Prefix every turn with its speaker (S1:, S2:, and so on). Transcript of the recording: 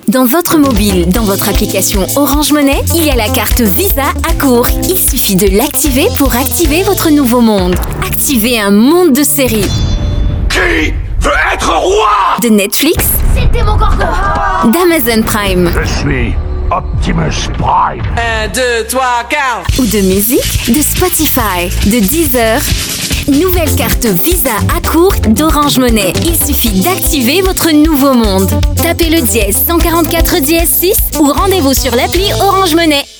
S1: Dans votre mobile, dans votre application Orange Money, il y a la carte Visa à court. Il suffit de l'activer pour activer votre nouveau monde. Activez un monde de séries.
S2: Qui veut être roi?
S1: De Netflix.
S3: C'était mon corbeau.
S1: D'Amazon Prime.
S2: Je suis Optimus Prime.
S4: 1, 2, 3, 4.
S1: Ou de musique. De Spotify. De Deezer. Nouvelle carte Visa à court d'Orange Money. Il suffit d'activer votre nouveau monde. Tapez le dièse 144 dièse 6 ou rendez-vous sur l'appli Orange Money.